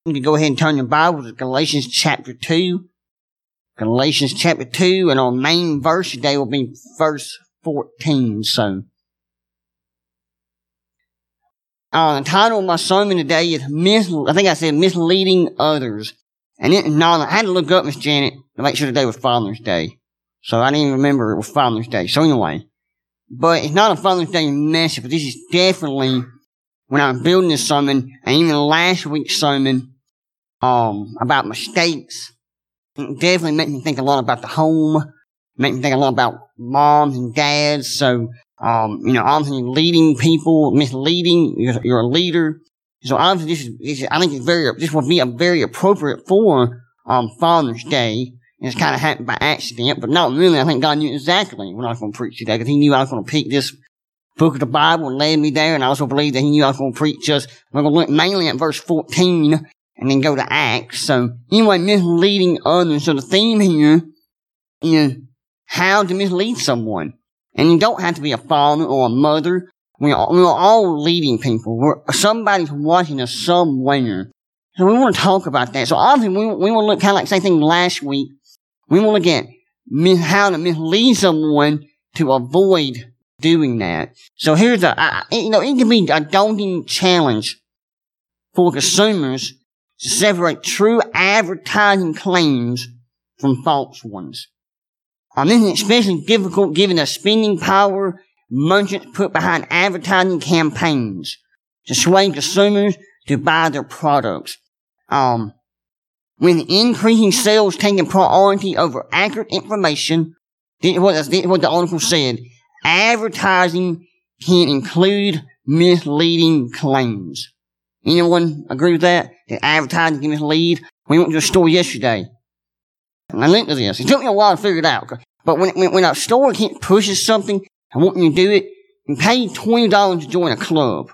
You can go ahead and turn your Bible to Galatians chapter 2. Galatians chapter 2, and our main verse today will be verse 14. So, the title of my sermon today is Misleading Others. And I had to look up Miss Janet to make sure today was Father's Day. So I didn't even remember it was Father's Day. So anyway, but it's not a Father's Day message, but this is definitely, when I was building this sermon, and even last week's sermon, about mistakes, it definitely made me think a lot about the home, made me think a lot about moms and dads. So, obviously leading people, misleading, you're a leader. So obviously I think this will be a very appropriate for, Father's Day. And it's kind of happened by accident, but not really. I think God knew exactly what I was going to preach today, because He knew I was going to pick this book of the Bible and led me there, and I also believe that He knew I was going to preach we're going to look mainly at verse 14, and then go to Acts. So, anyway, misleading others. So the theme here is how to mislead someone. And you don't have to be a father or a mother. We're all leading people. Somebody's watching us somewhere. So we want to talk about that. So obviously we want to look kind of like the same thing last week. We want to look at how to mislead someone to avoid doing that. So here's it can be a daunting challenge for consumers to separate true advertising claims from false ones. This is especially difficult given the spending power merchants put behind advertising campaigns to sway consumers to buy their products. With increasing sales taking priority over accurate information, this is what the article said. Advertising can include misleading claims. Anyone agree with that? That advertising can mislead? We went to a store yesterday, and I linked to this. It took me a while to figure it out. But when a store pushes something and wants you to do it, you pay $20 to join a club.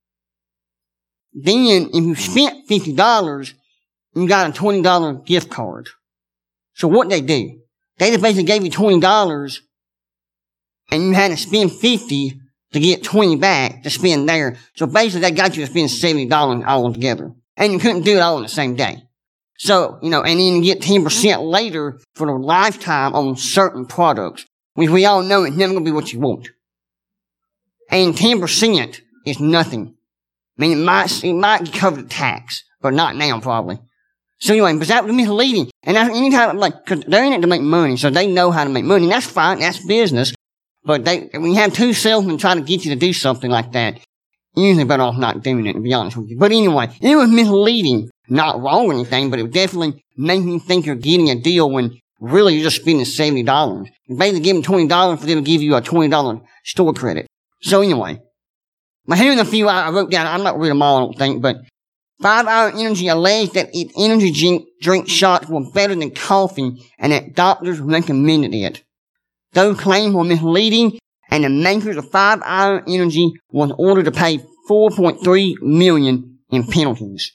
Then, if you spent $50, you got a $20 gift card. So what they do? They just basically gave you $20, and you had to spend $50 to get $20 back to spend there. So basically, they got you to spend $70 all together. And you couldn't do it all in the same day. So, and then you get 10% later for the lifetime on certain products, which we all know it's never going to be what you want. And 10% is nothing. I mean, it might cover the tax, but not now probably. So anyway, but that was misleading. And that's anytime, cause they're in it to make money, so they know how to make money. And that's fine, that's business. But when you have two salesmen trying to get you to do something like that, usually better off not doing it, to be honest with you. But anyway, it was misleading. Not wrong or anything, but it would definitely make you think you're getting a deal when really you're just spending $70. You basically give them $20 for them to give you a $20 store credit. So anyway, but here's a few I wrote down. I'm not reading them all, I don't think, but 5 Hour Energy alleged that its energy drink shots were better than coffee and that doctors recommended it. Those claims were misleading, and the makers of 5 Hour Energy was ordered to pay $4.3 million in penalties.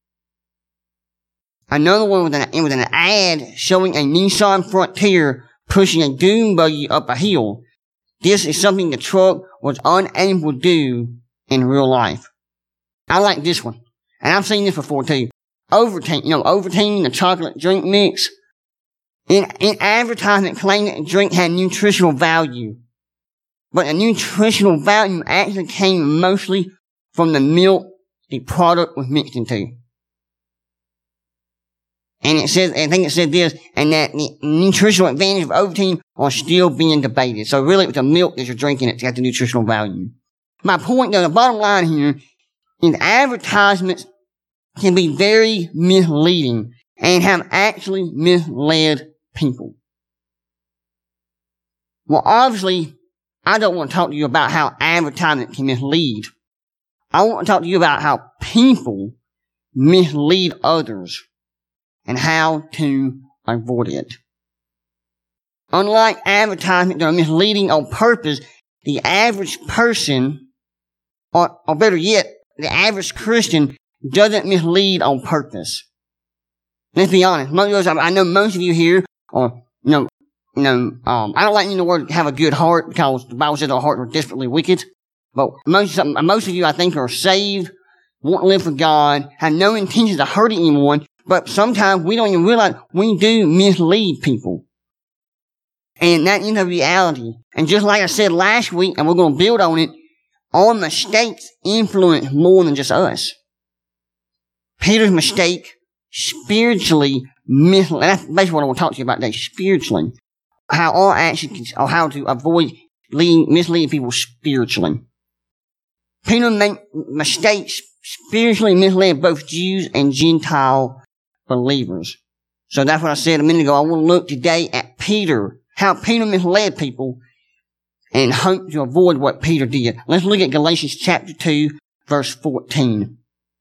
Another one was an ad showing a Nissan Frontier pushing a dune buggy up a hill. This is something the truck was unable to do in real life. I like this one. And I've seen this before too. Ovaltine, Ovaltine, the chocolate drink mix. In advertisement claimed that the drink had nutritional value. But the nutritional value actually came mostly from the milk the product was mixed into. And I think it said this, and that the nutritional advantage of Ovaltine are still being debated. So really, with the milk that you're drinking, it's got the nutritional value. My point, though, the bottom line here is advertisements can be very misleading and have actually misled people. Well, obviously, I don't want to talk to you about how advertisement can mislead. I want to talk to you about how people mislead others and how to avoid it. Unlike advertisements that are misleading on purpose, the average person, or better yet, the average Christian doesn't mislead on purpose. Let's be honest. I know most of you here are, I don't like using the word have a good heart because the Bible says our hearts are desperately wicked. But most of you, I think, are saved. want to live for God, have no intentions of hurting anyone, but sometimes we don't even realize we do mislead people. And that is the reality. And just like I said last week, and we're going to build on it, our mistakes influence more than just us. Peter's mistake spiritually misled. That's basically what I want to talk to you about today, spiritually. How our actions, or how to avoid misleading people spiritually. Peter made mistakes spiritually misled both Jews and Gentile believers. So that's what I said a minute ago. I want to look today at Peter, how Peter misled people, and hope to avoid what Peter did. Let's look at Galatians chapter 2, verse 14.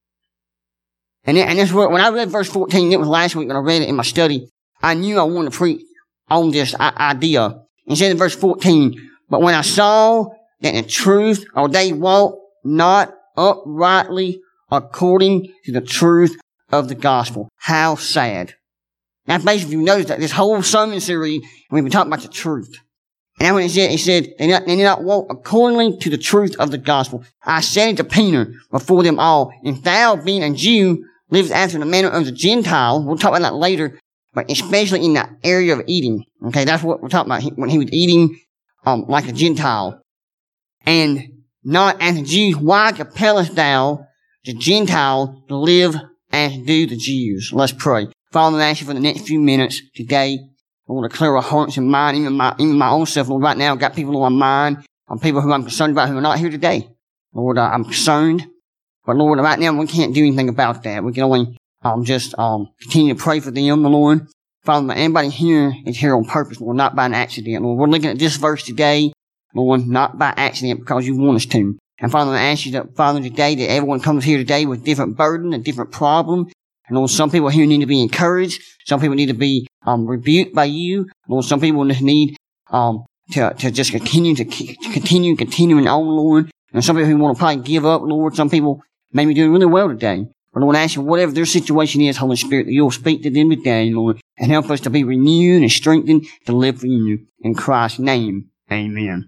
And this word, when I read verse 14, it was last week when I read it in my study, I knew I wanted to preach on this idea. It said in verse 14, but when I saw that the truth, or they walk not uprightly according to the truth of the gospel. How sad. Now basically, you notice that this whole sermon series, we've been talking about the truth. And that's what it said, they did not walk accordingly to the truth of the gospel. I said it to Peter before them all, if thou being a Jew, livest after the manner of the Gentile, we'll talk about that later, but especially in the area of eating. Okay, that's what we're talking about, when he was eating, like a Gentile. And not as a Jew, why compellest thou the Gentile to live as do the Jews? Let's pray. Father, I ask you for the next few minutes today, Lord, to clear our hearts and mind, even my own self, Lord. Right now, I've got people on my mind, people who I'm concerned about who are not here today. Lord, I'm concerned. But Lord, right now, we can't do anything about that. We can only, just continue to pray for them, Lord. Father, anybody here is here on purpose, Lord, not by an accident. Lord, we're looking at this verse today, Lord, not by accident, because you want us to. And Father, I ask you that, Father, today, that everyone comes here today with different burden and different problem. And Lord, some people here need to be encouraged. Some people need to be rebuked by you. Lord, some people just need to just continuing on, Lord. And some people who want to probably give up, Lord. Some people may be doing really well today. But Lord, I ask you, whatever their situation is, Holy Spirit, that you'll speak to them today, Lord, and help us to be renewed and strengthened to live for you. In Christ's name, amen.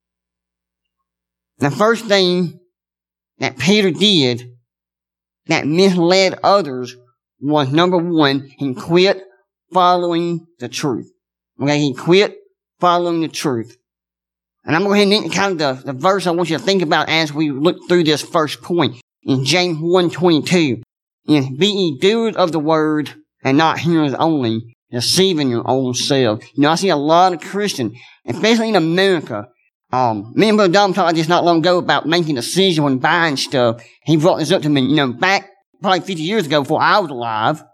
The first thing that Peter did that misled others was, number one, he quit following the truth. Okay, he quit following the truth. And I'm going to go ahead and kind of the verse I want you to think about as we look through this first point. In James 1:22, and be ye doers of the word and not hearers only, deceiving your own self. You know, I see a lot of Christians, especially in America. Me and Brother Dom talked about this not long ago about making decisions when buying stuff. He brought this up to me, you know, back probably 50 years ago before I was alive.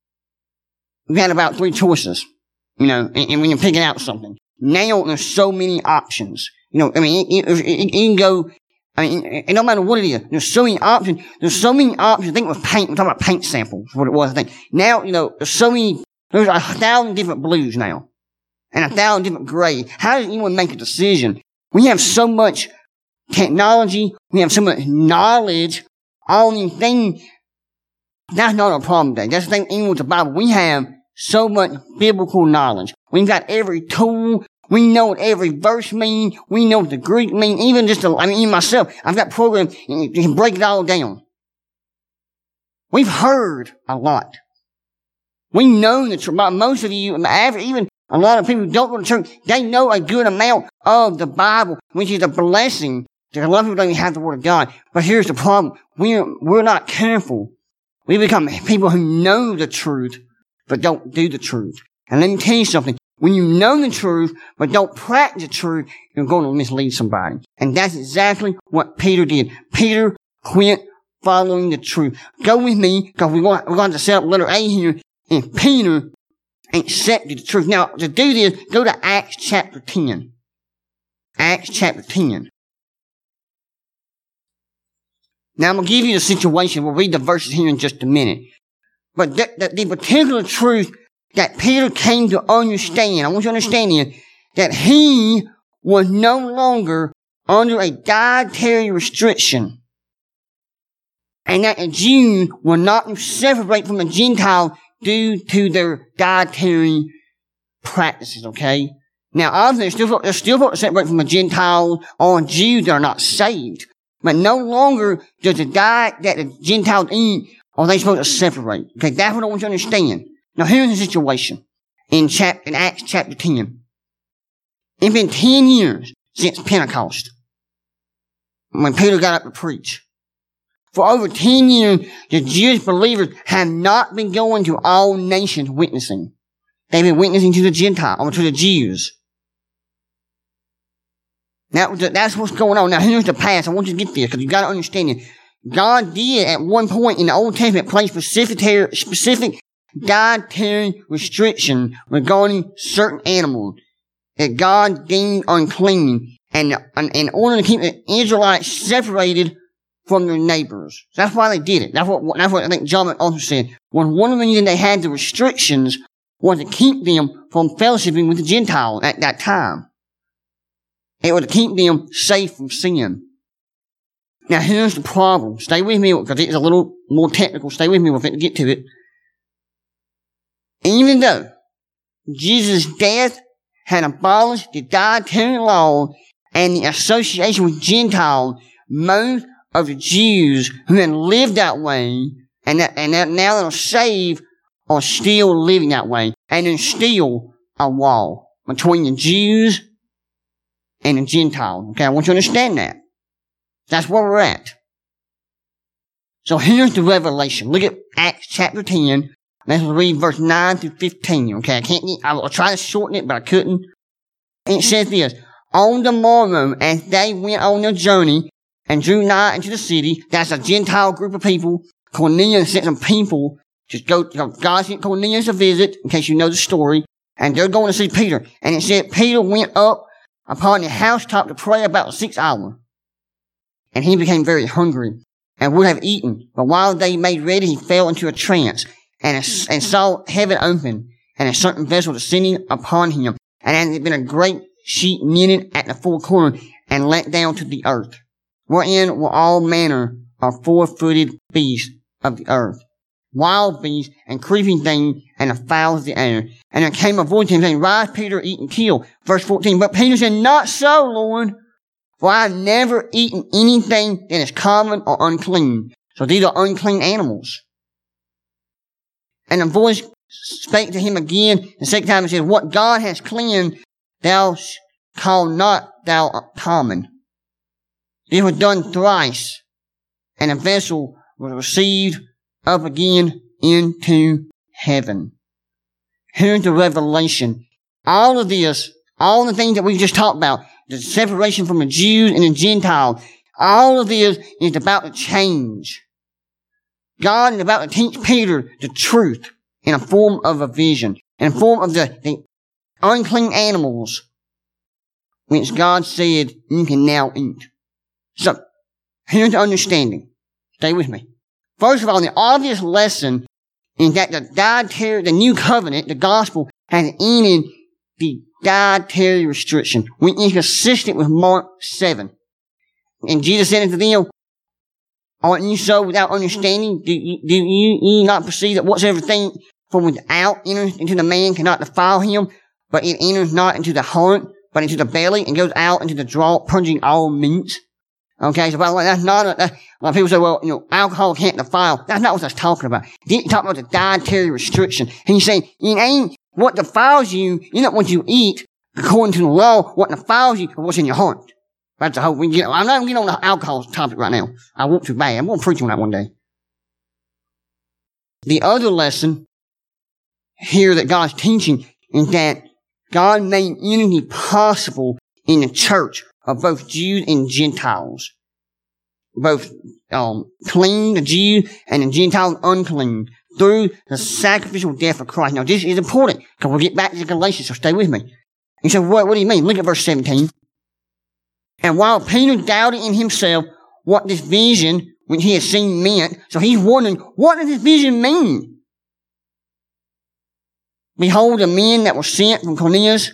We had about 3 choices, you know, and when you're picking out something. Now there's so many options. You know, I mean, it can go, I mean, it don't matter what it is. There's so many options. There's so many options. I think with paint, we're talking about paint samples, what it was, I think. Now, you know, there's 1,000 different blues now. And 1,000 different grays. How does anyone make a decision? We have so much technology. We have so much knowledge. All these things. That's not our problem today. That's the thing, even with the Bible. We have so much biblical knowledge. We've got every tool. We know what every verse means. We know what the Greek means. Even even myself, I've got programs you can break it all down. We've heard a lot. We know the truth. Most of you, even a lot of people who don't go to church, they know a good amount of the Bible, which is a blessing. A lot of people don't even have the Word of God. But here's the problem. We're not careful. We become people who know the truth, but don't do the truth. And let me tell you something. When you know the truth, but don't practice the truth, you're going to mislead somebody. And that's exactly what Peter did. Peter quit following the truth. Go with me, because we're going to set up letter A here. And Peter accepted the truth. Now, to do this, go to Acts chapter 10. Acts chapter 10. Now, I'm going to give you the situation. We'll read the verses here in just a minute. But the particular truth that Peter came to understand, I want you to understand here, that he was no longer under a dietary restriction. And that the Jews were not separate from the Gentile due to their dietary practices, okay? Now, obviously, they're still supposed to separate from the Gentiles or Jews that are not saved. But no longer does the diet that the Gentiles eat are they supposed to separate. Okay, that's what I want you to understand. Now here's the situation in Acts chapter 10. It's been 10 years since Pentecost, when Peter got up to preach. For over 10 years, the Jewish believers have not been going to all nations witnessing. They've been witnessing to the Gentiles, or to the Jews. That's what's going on. Now here's the past. I want you to get this, because you got to understand it. God did at one point in the Old Testament place specific dietary restriction regarding certain animals that God deemed unclean, and in order to keep the Israelites separated from their neighbors. That's why they did it. That's what I think John also said. One of the reasons they had the restrictions was to keep them from fellowshipping with the Gentiles at that time. It was to keep them safe from sin. Now here's the problem. Stay with me, because it's a little more technical. Stay with me with it to get to it. Even though Jesus' death had abolished the dietary law and the association with Gentiles, most of the Jews who had lived that way and that now that are saved are still living that way. And there's still a wall between the Jews and the Gentiles. Okay, I want you to understand that. That's where we're at. So here's the revelation. Look at Acts chapter 10. Let's read verse 9 through 15. Okay, I'll try to shorten it, but I couldn't. And it says this: On the morrow, as they went on their journey and drew nigh into the city, that's a Gentile group of people. Cornelius sent some people God sent Cornelius a visit, in case you know the story, and they're going to see Peter. And it said Peter went up upon the housetop to pray about the 6th hour. And he became very hungry and would have eaten. But while they made ready, he fell into a trance and saw heaven open and a certain vessel descending upon him. And as it had been a great sheet knitted at the four corners and let down to the earth, wherein were all manner of 4-footed beasts of the earth, wild beasts and creeping things and the fowls of the air. And there came a voice to him saying, Rise, Peter, eat and kill. Verse 14, But Peter said, Not so, Lord, for I have never eaten anything that is common or unclean. So these are unclean animals. And the voice spake to him again the second time and said, What God has cleansed, thou call not thou common. This was done thrice, and the vessel was received up again into heaven. Here's the revelation. All of this, all the things that we just talked about, the separation from the Jews and the Gentiles, all of this is about to change. God is about to teach Peter the truth in a form of a vision, in a form of the unclean animals, which God said you can now eat. So, here's the understanding. Stay with me. First of all, the obvious lesson is that the new covenant, the gospel, has ended the dietary restriction, which is consistent with Mark 7. And Jesus said unto them, Aren't you so without understanding? Do you not perceive that whatsoever thing from without enters into the man cannot defile him, but it enters not into the heart, but into the belly, and goes out into the draw, purging all meats? Okay, so by the way, that's not a lot of people say, well, alcohol can't defile. That's not what that's talking about. He's talking about the dietary restriction. And he's saying, it ain't what defiles you, not what you eat, according to the law. What defiles you is what's in your heart. That's the whole, I'm not going to get on the alcohol topic right now. I want to bad. I'm going to preach on that one day. The other lesson here that God's teaching is that God made unity possible in the church of both Jews and Gentiles. Both clean, the Jews, and the Gentiles unclean, through the sacrificial death of Christ. Now this is important, because we'll get back to Galatians, so stay with me. He said, what do you mean? Look at verse 17. And while Peter doubted in himself what this vision, which he had seen, meant, so he's wondering, what does this vision mean? Behold, the men that were sent from Cornelius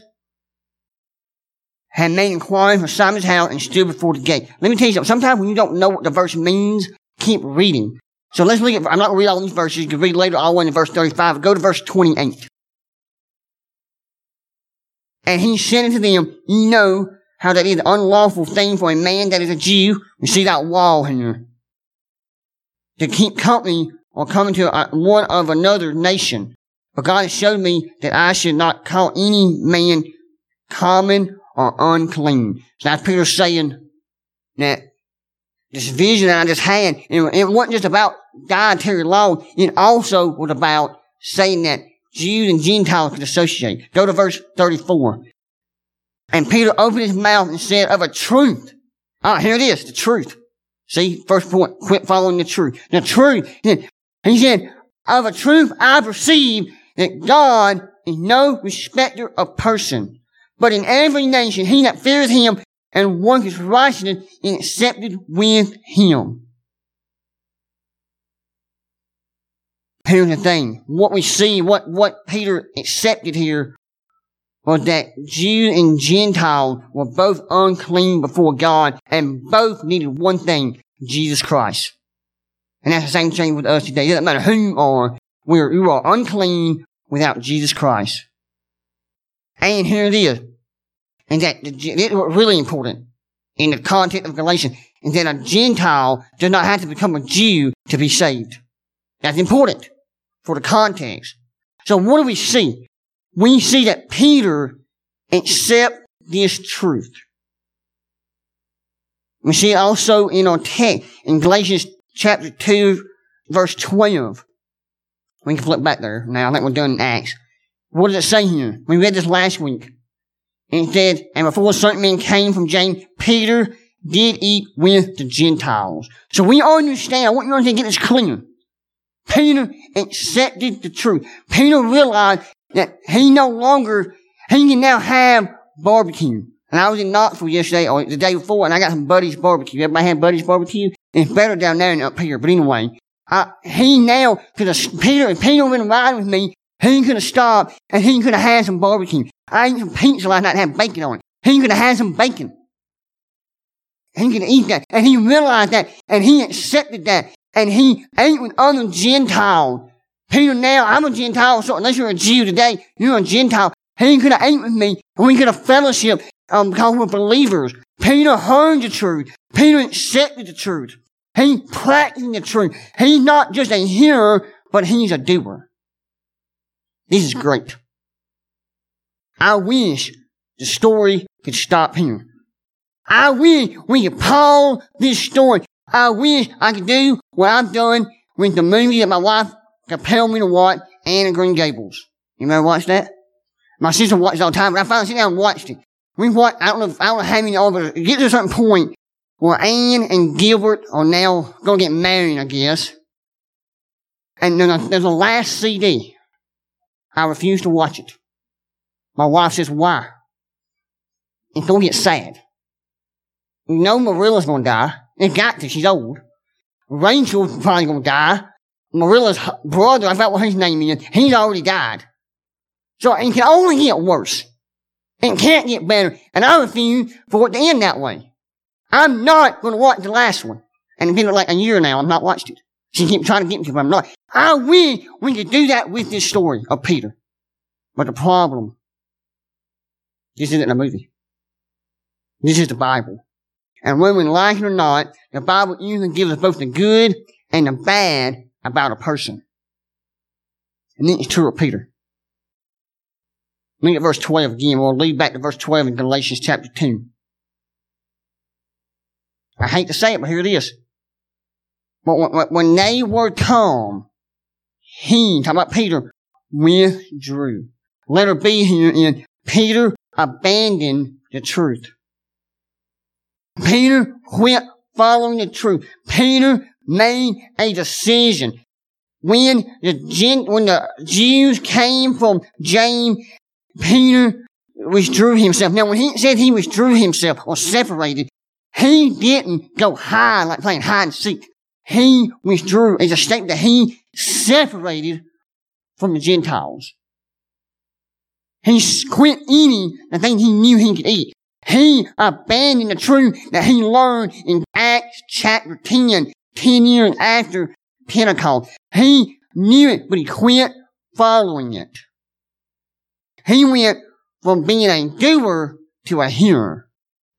had made inquiry for Simon's house and stood before the gate. Let me tell you something. Sometimes when you don't know what the verse means, keep reading. So let's look at, I'm not going to read all these verses. You can read later all the way to verse 35. Go to verse 28. And he said unto them, Ye know how that is an unlawful thing for a man that is a Jew. We see that wall here. To keep company or coming to one of another nation. But God has showed me that I should not call any man common or unclean. So that's Peter saying that this vision that I just had, it wasn't just about dietary law, it also was about saying that Jews and Gentiles could associate. Go to verse 34. And Peter opened his mouth and said, of a truth. Here it is, the truth. See, first point, quit following the truth. The truth. He said, of a truth I perceive that God is no respecter of person, but in every nation he that feareth him and worketh righteousness is accepted with him. Here's the thing. What we see, what Peter accepted here was that Jews and Gentiles were both unclean before God and both needed one thing, Jesus Christ. And that's the same thing with us today. It doesn't matter who you are, you are unclean without Jesus Christ. And here it is. And that it was really important in the context of Galatians, is that a Gentile does not have to become a Jew to be saved. That's important for the context. So what do we see? We see that Peter accepts this truth. We see it also in our text in Galatians chapter 2, verse 12. We can flip back there now. I think we're done in Acts. What does it say here? We read this last week. And it said, and before certain men came from James, Peter did eat with the Gentiles. So we understand, I want you to get this clear. Peter accepted the truth. Peter realized that he can now have barbecue. And I was in Knoxville yesterday, or the day before, and I got some Buddy's barbecue. Everybody had Buddy's barbecue? It's better down there than up here, but anyway. Peter been riding with me, he could have stopped, and he could have had some barbecue. I ate some pizza last night and had bacon on it. He could have had some bacon. He could eat that. And he realized that, and he accepted that. And he ate with other Gentiles. Peter, now, I'm a Gentile, so unless you're a Jew today, you're a Gentile. He could have ate with me, and we could have fellowship, because we're believers. Peter heard the truth. Peter accepted the truth. He practiced the truth. He's not just a hearer, but he's a doer. This is great. I wish the story could stop here. I wish we could pause this story. I wish I could do what I've done with the movie that my wife compelled me to watch, Anne of Green Gables. You ever watch that? My sister watched it all the time, but I finally sat down and watched it. We watched, I don't know how many of it, it gets to a certain point where Anne and Gilbert are now going to get married, I guess. And then there's a last CD. I refuse to watch it. My wife says, why? It's going to get sad. You know Marilla's going to die. It's got to. She's old. Rachel's probably going to die. Marilla's brother, I forgot what his name is, he's already died. So it can only get worse. It can't get better. And I refuse for it to end that way. I'm not going to watch the last one. And it's been like a year now, I've not watched it. She keeps trying to get me to, but I'm not. I wish we could do that with this story of Peter. But the problem, this isn't a movie. This is the Bible. And whether we like it or not, the Bible usually gives us both the good and the bad about a person. And then it's true of Peter. Look at verse 12 again. We'll lead back to verse 12 in Galatians chapter 2. I hate to say it, but here it is. But when they were come, he, talking about Peter, withdrew. Letter B here in Peter abandoned the truth. Peter quit following the truth. Peter made a decision. When the Jews came from James, Peter withdrew himself. Now, when he said he withdrew himself or separated, he didn't go hide like playing hide and seek. He withdrew. It's a statement that he separated from the Gentiles. He quit eating the thing he knew he could eat. He abandoned the truth that he learned in Acts chapter 10 years after Pentecost. He knew it, but he quit following it. He went from being a doer to a hearer.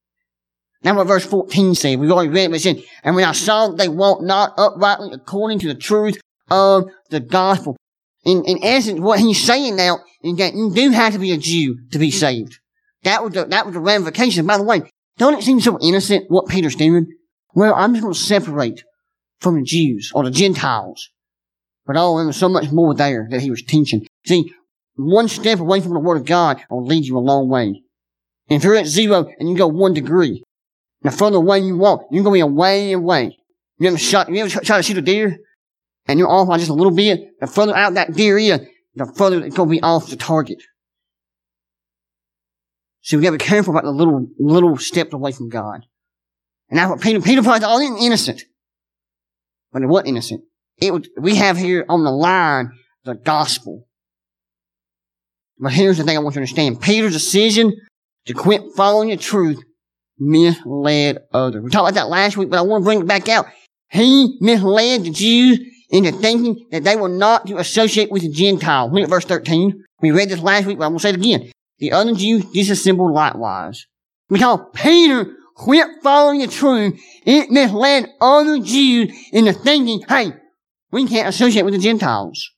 That's what verse 14 said. We've already read it, but it said, and when I saw that they walked not uprightly according to the truth of the gospel. In essence, what he's saying now is that you do have to be a Jew to be saved. That was the ramification. By the way, don't it seem so innocent what Peter's doing? Well, I'm just going to separate from the Jews or the Gentiles. But there was so much more there that he was teaching. See, one step away from the Word of God will lead you a long way. And if you're at 0 and you go 1 degree, the further away you walk, you're going to be away and away. You ever try to shoot a deer? And you're off by just a little bit. The further out that deer is, the further it's going to be off the target. So we got to be careful about the little steps away from God. And that's what Peter probably thought, oh, innocent. But it wasn't innocent. We have here on the line the gospel. But here's the thing I want you to understand. Peter's decision to quit following the truth misled others. We talked about that last week, but I want to bring it back out. He misled the Jews into thinking that they were not to associate with the Gentiles. Look at verse 13. We read this last week, but I'm going to say it again. The other Jews disassembled likewise. Because Peter quit following the truth, it misled other Jews into thinking, hey, we can't associate with the Gentiles.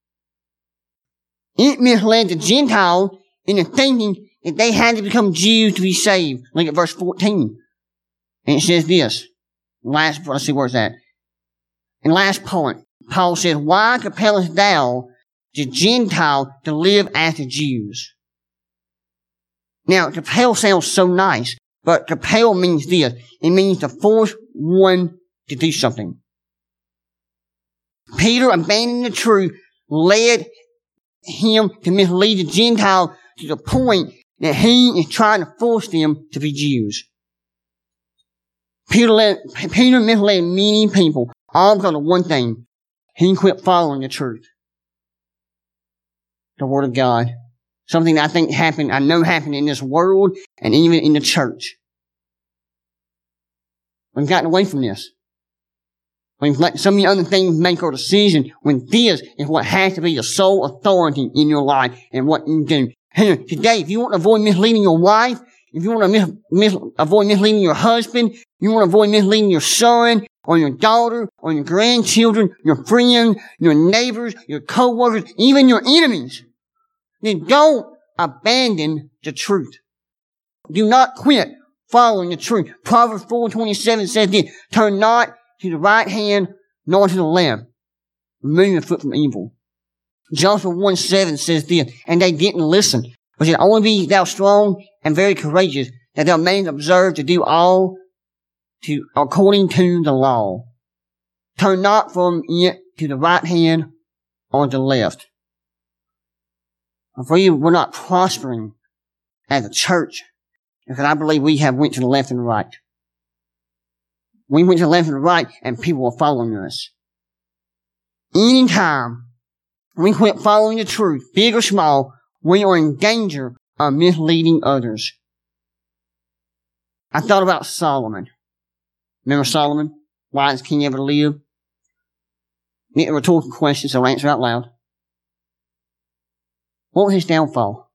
It misled the Gentiles into thinking that they had to become Jews to be saved. Look at verse 14. And it says this. Let's see where it's at. In the last point, Paul says, why compellest thou the Gentile to live as the Jews? Now, compel sounds so nice, but compel means this. It means to force one to do something. Peter, abandoning the truth, led him to mislead the Gentile to the point that he is trying to force them to be Jews. Peter misled many people, all because of one thing. He quit following the truth. The Word of God. Something that I know happened in this world and even in the church. We've gotten away from this. We've let so many other things make our decision when this is what has to be the sole authority in your life and what you do. Hey, today, if you want to avoid misleading your wife, if you want to avoid misleading your husband, you want to avoid misleading your son, or your daughter, or your grandchildren, your friends, your neighbors, your co-workers, even your enemies, then don't abandon the truth. Do not quit following the truth. Proverbs 4:27 says this, turn not to the right hand, nor to the left. Remove your foot from evil. Joshua 1:7 says this, and they didn't listen. But said, only be thou strong and very courageous, that thou mayest observe to do all according to the law. Turn not from it to the right hand or the left. For you, we're not prospering as a church, because I believe we have went to the left and the right. We went to the left and the right, and people are following us. Anytime we quit following the truth, big or small, we are in danger of misleading others. I thought about Solomon. Remember Solomon? Wisest king ever lived? It's a rhetorical question, so I'll answer out loud. What was his downfall?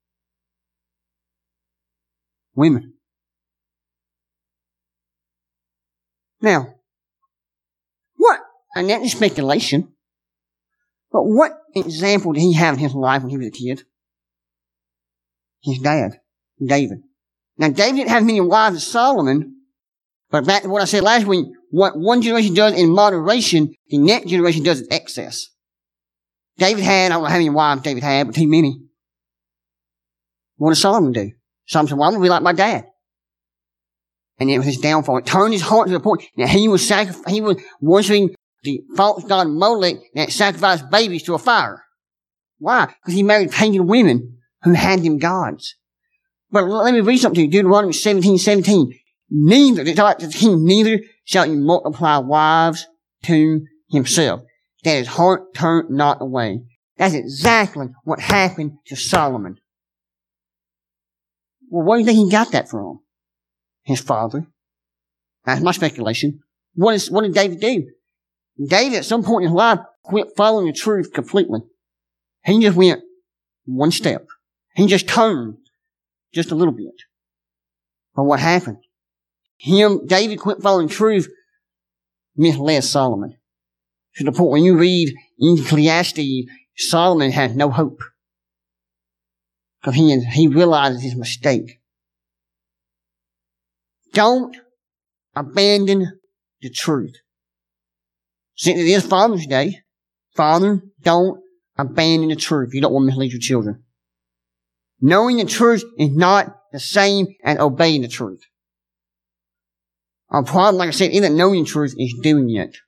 Women. Now, and that is speculation, but what example did he have in his life when he was a kid? His dad, David. Now, David didn't have many wives as Solomon, but back to what I said last week, what one generation does in moderation, the next generation does in excess. David had, I don't know how many wives David had, but too many. What did Solomon do? Solomon said, well, I'm going to be like my dad. And it was his downfall. It turned his heart to the point that he was worshiping the false god Molech that sacrificed babies to a fire. Why? Because he married pagan women who had them gods. But let me read something to you. Deuteronomy 17:17. Neither shall you multiply wives to himself, that his heart turned not away. That's exactly what happened to Solomon. Well, where do you think he got that from? His father. That's my speculation. What did David do? David, at some point in his life, quit following the truth completely. He just went one step. He just turned just a little bit. But what happened? David quit following truth, misled Solomon. To the point when you read in Ecclesiastes, Solomon had no hope. Because he realized his mistake. Don't abandon the truth. Since it is Father's Day, Father, don't abandon the truth. You don't want to mislead your children. Knowing the truth is not the same as obeying the truth. Our problem, like I said, isn't knowing the truth, it's doing it.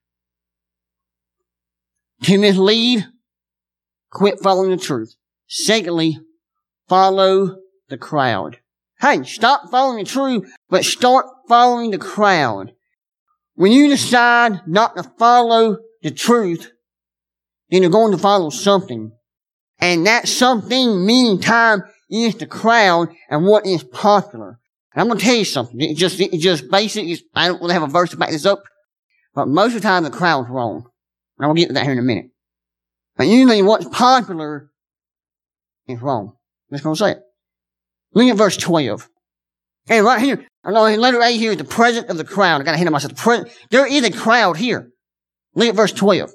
To mislead, quit following the truth. Secondly, follow the crowd. Hey, stop following the truth, but start following the crowd. When you decide not to follow the truth, then you're going to follow something. And that something, meaning time, is the crowd and what is popular. And I'm going to tell you something. It just basic. I don't really have a verse to back this up. But most of the time the crowd's wrong. And I'll get to that here in a minute. But usually what's popular is wrong. I'm just going to say it. Look at verse 12. And right here, I know in letter A here is the presence of the crowd. I got to hit on myself. There is a crowd here. Look at verse 12.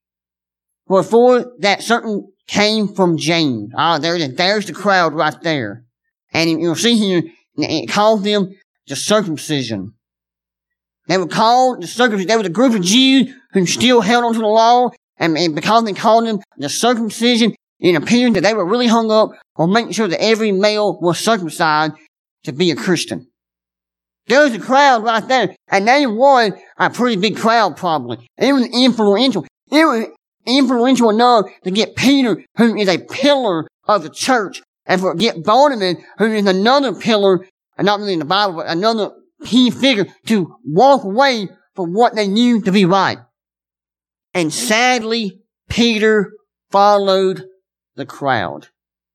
For that certain came from James. There's the crowd right there. And you'll see here, it calls them the circumcision. They were called the circumcision. They were a group of Jews who still held on to the law. And because they called them the circumcision, it appeared that they were really hung up on making sure that every male was circumcised to be a Christian. There's a crowd right there. And they won a pretty big crowd probably. It was influential. It was influential enough to get Peter, who is a pillar of the church, and for get Barnabas, who is another pillar, not really in the Bible, but another key figure, to walk away from what they knew to be right. And sadly, Peter followed the crowd.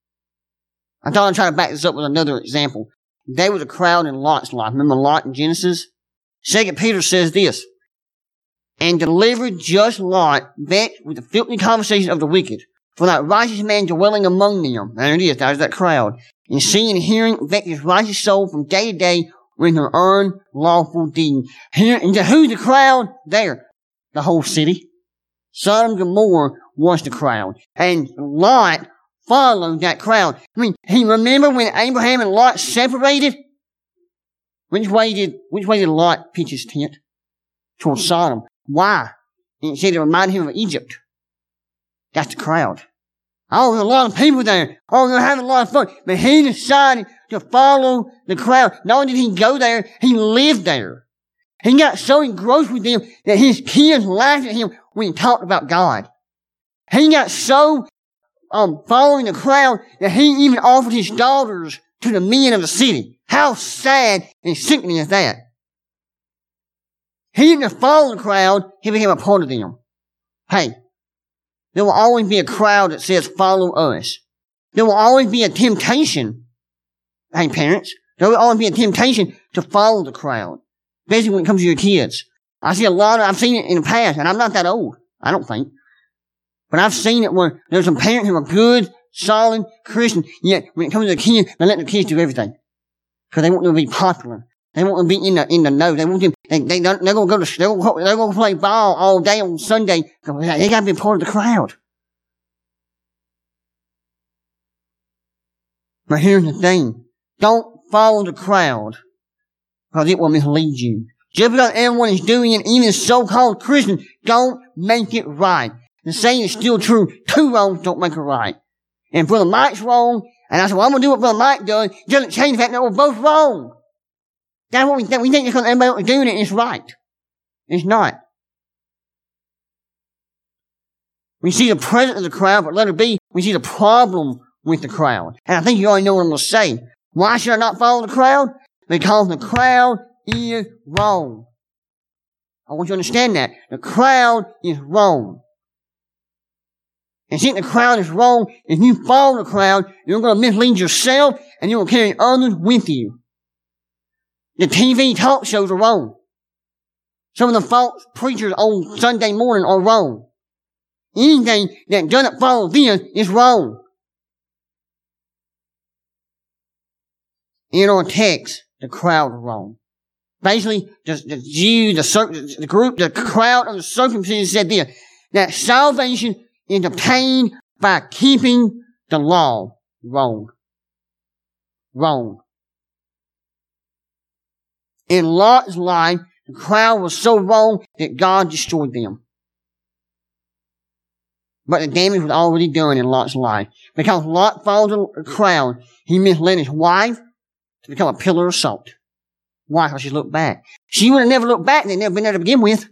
I thought I'd try to back this up with another example. They were the crowd in Lot's life. Remember Lot in Genesis? 2 Peter says this, and delivered just Lot vexed with the filthy conversation of the wicked, for that righteous man dwelling among them. There it is, there's that crowd. And seeing and hearing vexed his righteous soul from day to day with her unlawful deed. Here, and who's the crowd? There. The whole city. Sodom and Gomorrah was the crowd. And Lot followed that crowd. I mean, he remember when Abraham and Lot separated? Which way did Lot pitch his tent? Towards Sodom. Why? It said it reminded him of Egypt. That's the crowd. Oh, there's a lot of people there. Oh, they're having a lot of fun. But he decided to follow the crowd. Not only did he go there, he lived there. He got so engrossed with them that his kids laughed at him when he talked about God. He got so following the crowd that he even offered his daughters to the men of the city. How sad and sickening is that? He didn't follow the crowd, he became a part of them. Hey, there will always be a crowd that says, follow us. There will always be a temptation. Hey, parents, there will always be a temptation to follow the crowd. Especially when it comes to your kids. I've seen it in the past, and I'm not that old, I don't think. But I've seen it where there's some parents who are good, solid Christian, yet when it comes to the kids, they let the kids do everything. Because they want them to be popular. They want them to be in the know. They want them, they're gonna play ball all day on Sunday. They gotta be part of the crowd. But here's the thing. Don't follow the crowd. Because it will mislead you. Just because everyone is doing it, even so-called Christians, don't make it right. The saying is still true. Two wrongs don't make it right. And Brother Mike's wrong, and I said, well, I'm gonna do what Brother Mike does. It doesn't change the fact that we're both wrong. That's what we think. We think because everybody else is doing it, it's right. It's not. We see the presence of the crowd, but letter B, we see the problem with the crowd. And I think you already know what I'm going to say. Why should I not follow the crowd? Because the crowd is wrong. I want you to understand that. The crowd is wrong. And since the crowd is wrong, if you follow the crowd, you're going to mislead yourself and you're going to carry others with you. The TV talk shows are wrong. Some of the false preachers on Sunday morning are wrong. Anything that doesn't follow this is wrong. In our text, the crowd is wrong. Basically, the group, the crowd of the circumcision said this, that salvation is obtained by keeping the law. Wrong. In Lot's life, the crowd was so wrong that God destroyed them. But the damage was already done in Lot's life. Because Lot followed the crowd, he misled his wife to become a pillar of salt. Why? Because she looked back. She would have never looked back. They'd never been there to begin with.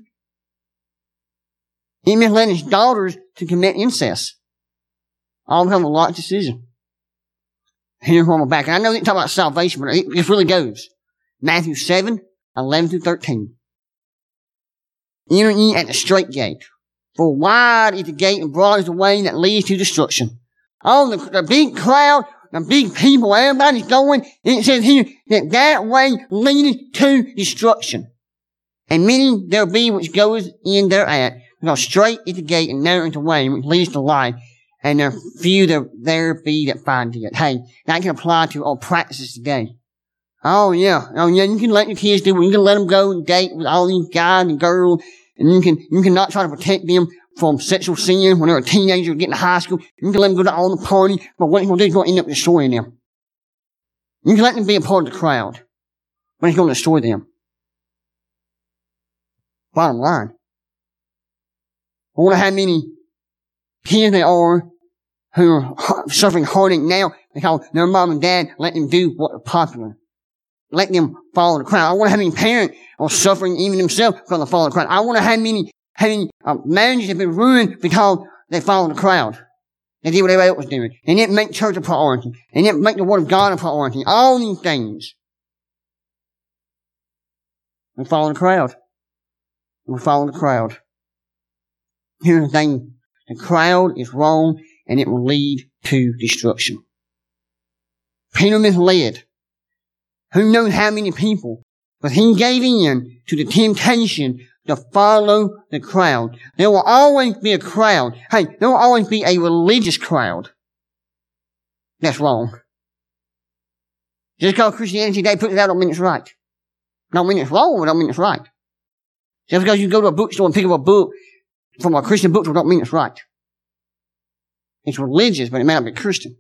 He misled his daughters to commit incest. All because of Lot's decision. Here's where I'm back. And I know they talk about salvation, but it really goes. Matthew 7, 11 through 13. Enter ye at the strait gate. For wide is the gate and broad is the way that leads to destruction. Oh, the big crowd, the big people, everybody's going. And it says here that way leadeth to destruction. And many there be which goes in thereat. Because straight is the gate and narrow is the way which leads to life. And there few there be that find it. Hey, that can apply to all practices today. Oh yeah, you can let your kids do it. You can let them go and date with all these guys and girls. And you can not try to protect them from sexual sin when they're a teenager getting to high school. You can let them go to all the party, but what he's going to do is going to end up destroying them. You can let them be a part of the crowd, but he's going to destroy them. Bottom line. I wonder how many kids there are who are suffering heartache now because their mom and dad let them do what is popular. Let them follow the crowd. I wonder how many parents are suffering even themselves because they follow the crowd. I wonder how many marriages have been ruined because they follow the crowd. They did what everybody else was doing. They didn't make church a priority. They didn't make the Word of God a priority. All these things. We follow the crowd. Here's the thing. The crowd is wrong and it will lead to destruction. Peter misled. Who knows how many people? But he gave in to the temptation to follow the crowd. There will always be a crowd. Hey, there will always be a religious crowd. That's wrong. Just because Christianity today puts it out don't mean it's right. Don't mean it's wrong, but don't mean it's right. Just because you go to a bookstore and pick up a book from a Christian bookstore don't mean it's right. It's religious, but it may not be Christian.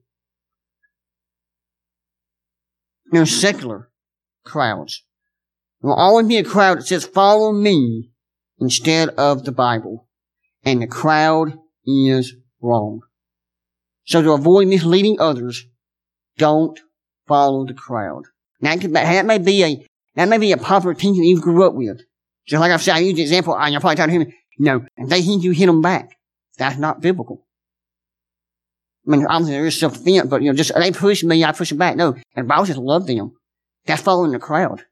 There's secular crowds. There will always be a crowd that says, follow me instead of the Bible. And the crowd is wrong. So to avoid misleading others, don't follow the crowd. Now, that may be a popular teaching you grew up with. Just like I said, I used the example, and you're probably tired of hearing, no, if they hit you, hit them back. That's not biblical. I mean, obviously there is self-defense, but just, they push me, I push them back. No. And the Bible says love them. That's following the crowd.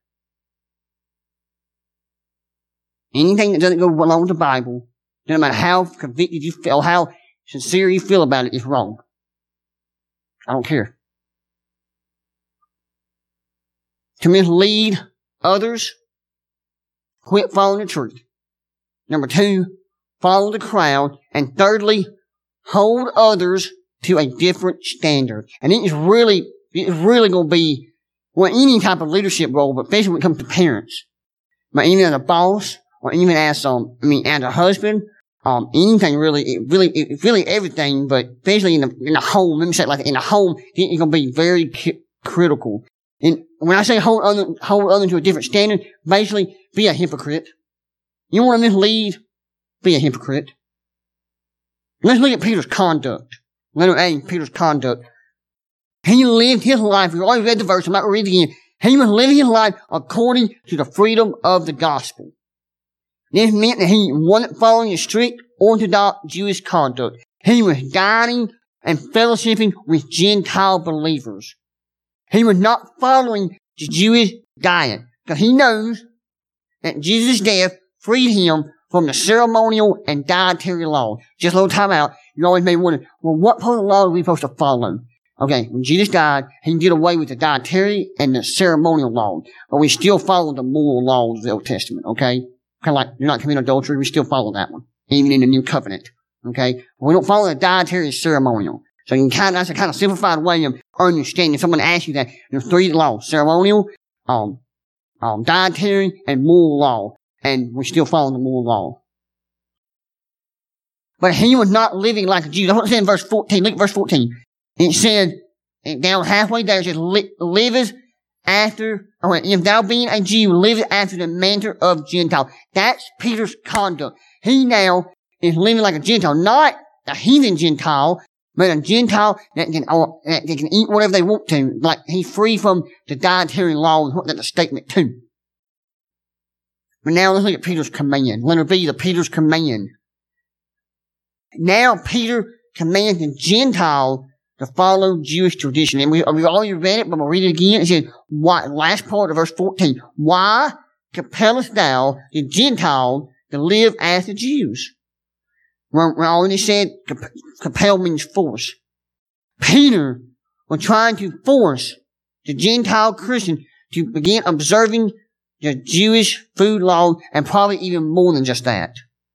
Anything that doesn't go along with the Bible, no matter how convicted you feel, how sincere you feel about it, is wrong. I don't care. To mislead others, quit following the truth. Number 2, follow the crowd. And thirdly, hold others to a different standard. And it's really going to be, well, any type of leadership role, but especially when it comes to parents. But even as a boss, or even as, as a husband, anything it's really everything, but especially in the home, let me say it like that, in the home, it's going to be very critical. And when I say hold others to a different standard, basically, be a hypocrite. You want to mislead? Be a hypocrite. Let's look at Peter's conduct. Letter A, Peter's conduct. He lived his life, we've already read the verse, I'm not going to read it again. He was living his life according to the freedom of the gospel. This meant that he wasn't following a strict Orthodox Jewish conduct. He was dining and fellowshipping with Gentile believers. He was not following the Jewish diet, because he knows that Jesus' death freed him from the ceremonial and dietary law. Just a little time out, you always may wonder, well, what part of the law are we supposed to follow? Okay, when Jesus died, he did away with the dietary and the ceremonial law, but we still follow the moral laws of the Old Testament, okay? Kind of like, you're not committing adultery, we still follow that one, even in the New Covenant, okay? We don't follow the dietary and ceremonial. So that's a kind of simplified way of understanding. If someone asks you that, there's 3 laws: ceremonial, dietary and moral law. And we're still following the moral law. But he was not living like a Jew. That's what it said in verse 14. Look at verse 14. It said, down halfway there, it says, liveth after, if thou being a Jew, liveth after the manner of Gentile. That's Peter's conduct. He now is living like a Gentile, not a heathen Gentile, but a Gentile that can eat whatever they want to. Like, he's free from the dietary law, what that's a statement too. But now let's look at Peter's command. Letter B, the Peter's command. Now Peter commands the Gentile to follow Jewish tradition. And we've already read it, but we'll read it again. It says, last part of verse 14. Why compellest thou the Gentile to live as the Jews? We already said compel means force. Peter was trying to force the Gentile Christian to begin observing the Jewish food law, and probably even more than just that.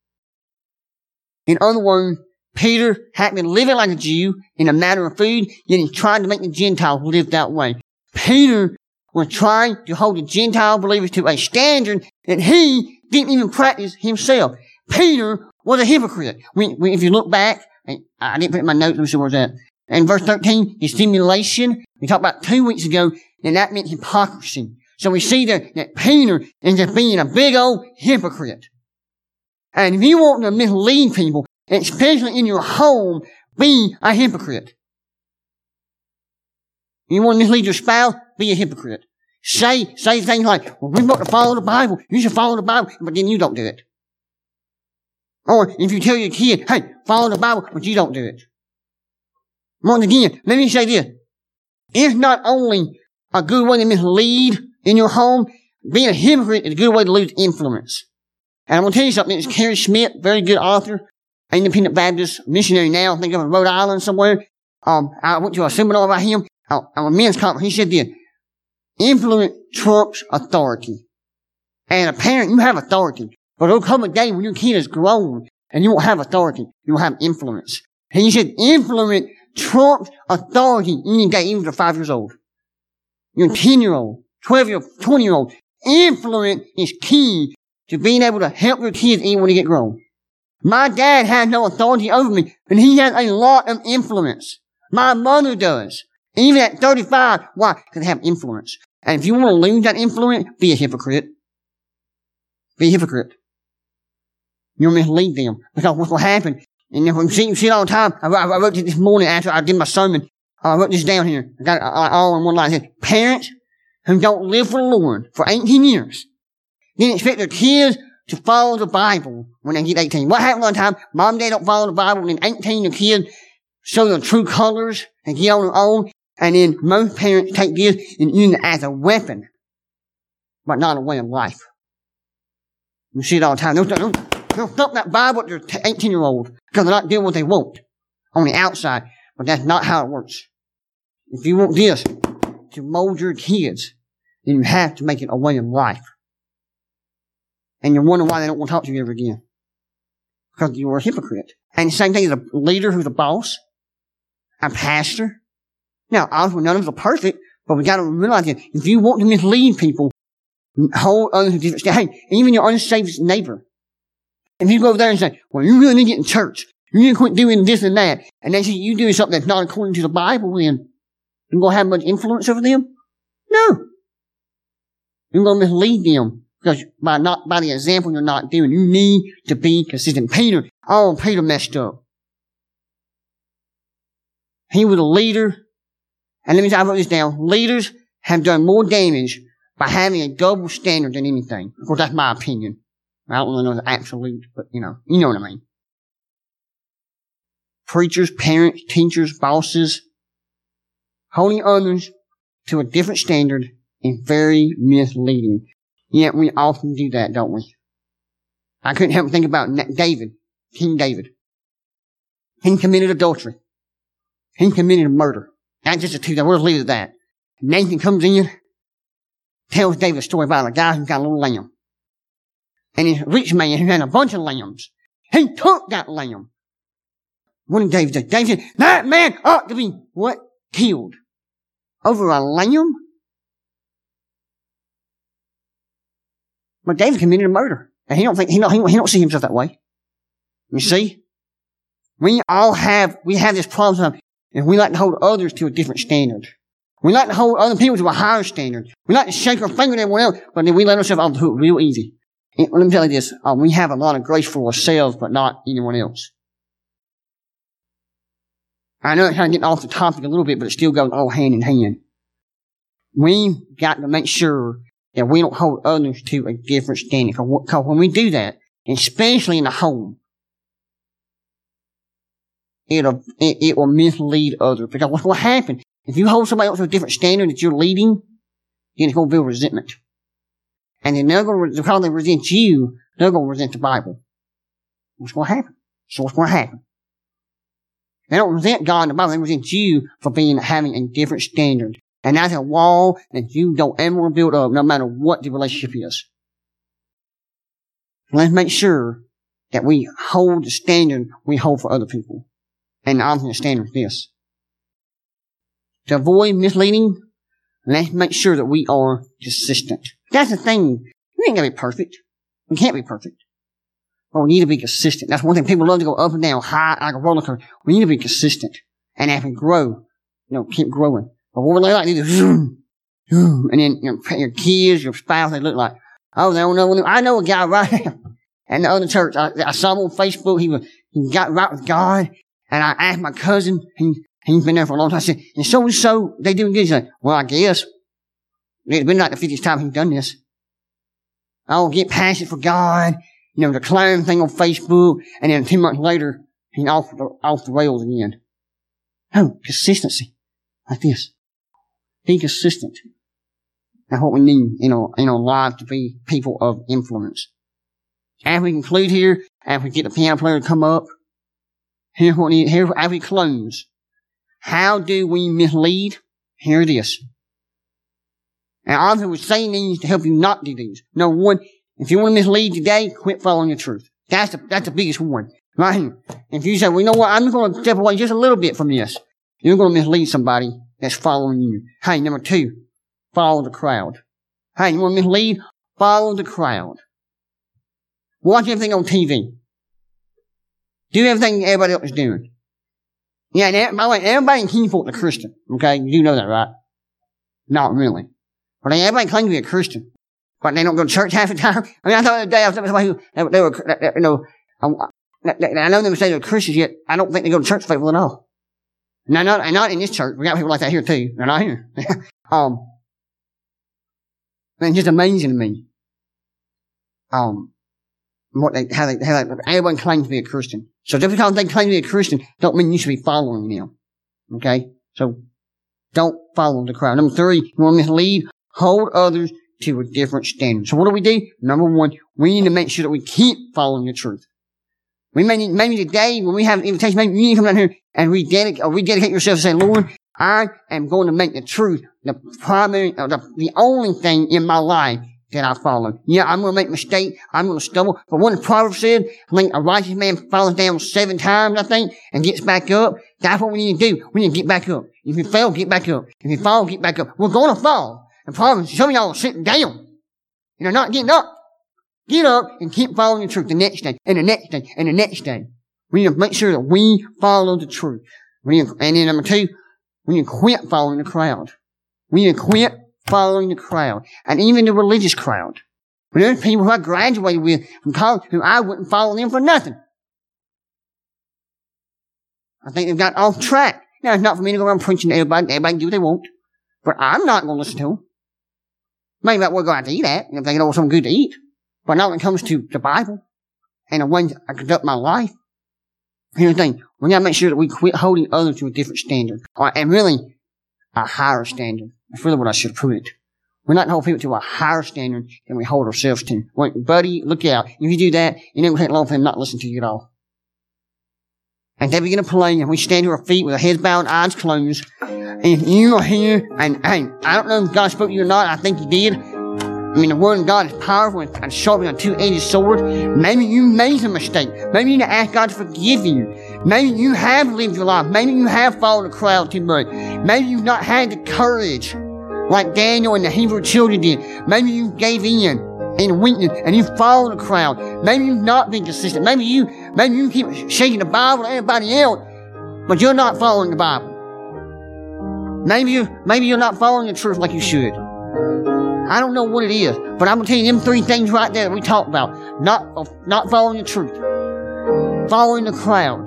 In other words, Peter had been living like a Jew in a matter of food, yet he's trying to make the Gentiles live that way. Peter was trying to hold the Gentile believers to a standard that he didn't even practice himself. Peter was a hypocrite. If you look back, I didn't put it in my notes, let me see where's that. In verse 13, his simulation, we talked about 2 weeks ago, and that meant hypocrisy. So we see that Peter is just being a big old hypocrite. And if you want to mislead people, especially in your home, be a hypocrite. You want to mislead your spouse? Be a hypocrite. Say things like, well, we're supposed to follow the Bible. You should follow the Bible, but then you don't do it. Or if you tell your kid, hey, follow the Bible, but you don't do it. Once again, let me say this. It's not only a good way to mislead in your home, being a hypocrite is a good way to lose influence. And I'm going to tell you something. It's Carrie Schmidt, very good author, independent Baptist missionary now, I think of in Rhode Island somewhere. I went to a seminar by him, a men's conference. He said this, influence trumps authority. And a parent, you have authority. But there'll come a day when your kid is grown and you won't have authority. You will have influence. And he said, influence trumps authority any day, even if they're 5 years old. You're a 10-year-old, 12-year-old, 20-year-old. Influence is key to being able to help your kids even when they get grown. My dad had no authority over me, but he has a lot of influence. My mother does. Even at 35, why? Because they have influence. And if you want to lose that influence, be a hypocrite. Be a hypocrite. You'll mislead them. Because what will happen, and you see it all the time, I wrote it this morning after I did my sermon. I wrote this down here. I got it all in one line. It says, parents who don't live for the Lord for 18 years, then expect their kids to follow the Bible when they get 18. What happened one time, mom and dad don't follow the Bible, and then 18, the kids show their true colors and get on their own, and then most parents take this and use it as a weapon, but not a way of life. You see it all the time. They'll thump that Bible at their 18-year-old because they're not doing what they want on the outside, but that's not how it works. If you want this to mold your kids, then you have to make it a way of life. And you're wondering why they don't want to talk to you ever again. Because you're a hypocrite. And the same thing as a leader who's a boss, a pastor. Now, obviously none of us are perfect, but we got to realize that if you want to mislead people, hold others to different standards. Hey, even your unsaved neighbor. If you go over there and say, well, you really need to get in church. You need to quit doing this and that. And they say you doing something that's not according to the Bible, then you're going to have much influence over them? No. You're going to mislead them. Because by the example you're not doing, you need to be consistent. Peter messed up. He was a leader. And let me say, I wrote this down. Leaders have done more damage by having a double standard than anything. Of course, that's my opinion. I don't really know the absolute, but you know what I mean. Preachers, parents, teachers, bosses, holding others to a different standard is very misleading. Yet we often do that, don't we? I couldn't help but think about David, King David. He committed adultery. He committed murder. That's just a two. We'll leave it at that. Nathan comes in, tells David a story about a guy who got a little lamb. And this rich man who had a bunch of lambs. He took that lamb. What did David do? David said, that man ought to be, what? Killed. Over a lamb? But David committed a murder. And he don't see himself that way. You see? We have this problem, and we like to hold others to a different standard. We like to hold other people to a higher standard. We like to shake our finger at everyone else, but then we let ourselves off the hook real easy. And let me tell you this, we have a lot of grace for ourselves, but not anyone else. I know it's kind of getting off the topic a little bit, but it still goes all hand in hand. We got to make sure that we don't hold others to a different standard. Because when we do that, especially in the home, it will mislead others. Because what will happen, if you hold somebody else to a different standard that you're leading, then it's going to build resentment. And then because they resent you, they're going to resent the Bible. What's going to happen? So what's going to happen? They don't resent God and the Bible, they resent you for having a different standard. And that's a wall that you don't ever want to build up, no matter what the relationship is. Let's make sure that we hold the standard we hold for other people. And the ultimate standard is this. To avoid misleading, let's make sure that we are consistent. That's the thing. We ain't gonna be perfect. We can't be perfect. But we need to be consistent. That's one thing. People love to go up and down, high, like a roller coaster. We need to be consistent. And as we grow, keep growing. But what would they like to do? Zoom, zoom. And then, your kids, your spouse, they look like, oh, they don't know. I know a guy right now. And the other church, I saw him on Facebook. He got right with God. And I asked my cousin, he's been there for a long time. I said, and so, they doing good. He's like, well, I guess. It's been like the 50th time he's done this. I'll get passionate for God. Declaring thing on Facebook. And then 2 months later, he's off the rails again. Oh, consistency. Like this. Be consistent. That's what we need in our lives, to be people of influence. As we conclude here, as we get the piano player to come up, here's what we need, as we close. How do we mislead? Here it is. And often we're saying these to help you not do these. Number one, if you want to mislead today, quit following the truth. That's the biggest one. Right here. If you say, well, you know what, I'm going to step away just a little bit from this, you're going to mislead somebody that's following you. Hey, number two, follow the crowd. Hey, you want to mislead? Follow the crowd. Watch everything on TV. Do everything everybody else is doing. Yeah, and by the way, everybody in Kingsport is a Christian. Okay, you do know that, right? Not really. But everybody claims to be a Christian. But they don't go to church half the time. I mean, I thought the other day I was talking to somebody who, I know them say they're Christians, yet I don't think they go to church faithful at all. Now, not in this church. We got people like that here too. They're not here. It's just amazing to me. Everyone claims to be a Christian. So just because they claim to be a Christian, don't mean you should be following them. Okay? So, don't follow the crowd. Number three, you want to mislead? Hold others to a different standard. So what do? Number one, we need to make sure that we keep following the truth. Maybe today, when we have an invitation, maybe you need to come down here and rededicate yourself and say, Lord, I am going to make the truth the primary, the only thing in my life that I follow. Yeah, I'm going to make mistakes. I'm going to stumble. But what the Proverbs said, I think a righteous man falls down 7 times, I think, and gets back up. That's what we need to do. We need to get back up. If you fail, get back up. If you fall, get back up. We're going to fall. The problem is some of y'all are sitting down. You're not getting up. Get up and keep following the truth the next day, and the next day, and the next day. We need to make sure that we follow the truth. And then number two, we need to quit following the crowd. We need to quit following the crowd. And even the religious crowd. There's people who I graduated with from college who I wouldn't follow them for nothing. I think they've got off track. Now, it's not for me to go around preaching to everybody. Everybody can do what they want. But I'm not going to listen to them. Maybe we'll go out to eat at, if they know something good to eat. But not when it comes to the Bible and the way I conduct my life. Here's the thing. We gotta make sure that we quit holding others to a different standard. And really, a higher standard. That's really what I should have put it. We're not to hold people to a higher standard than we hold ourselves to. Wait, buddy, look out. If you do that, it never take long for them not to listen to you at all. And they begin to play, and we stand to our feet with our heads bowed, eyes closed. And if you are here, and hey, I don't know if God spoke to you or not, I think He did. I mean, the Word of God is powerful and sharper than a two-edged sword. Maybe you made a mistake. Maybe you need to ask God to forgive you. Maybe you have lived your life. Maybe you have followed the crowd too much. Maybe you've not had the courage like Daniel and the Hebrew children did. Maybe you gave in. in weakness, and you follow the crowd. Maybe you've not been consistent. Maybe you keep shaking the Bible to everybody else, but you're not following the Bible. Maybe you're not following the truth like you should. I don't know what it is, but I'm gonna tell you them 3 things right there that we talked about. Not following the truth, following the crowd,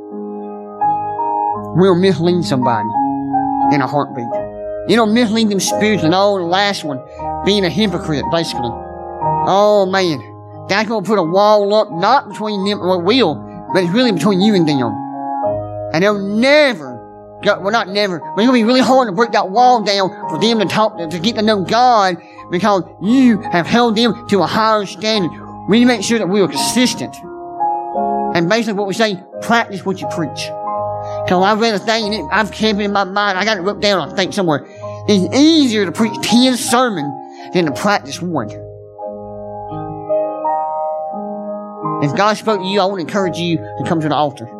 will mislead somebody in a heartbeat. It'll mislead them spiritually. Oh, the last one, being a hypocrite, basically. Oh man, that's gonna put a wall up, not between them, well, it will, but it's really between you and them. And they'll never, well, not never, but it's gonna be really hard to break that wall down for them to get to know God, because you have held them to a higher standard. We need to make sure that we are consistent. And basically what we say, practice what you preach. Because I read a thing, and I've kept it in my mind, I got it wrote down, I think, somewhere. It's easier to preach 10 sermons than to practice one. If God spoke to you, I want to encourage you to come to the altar.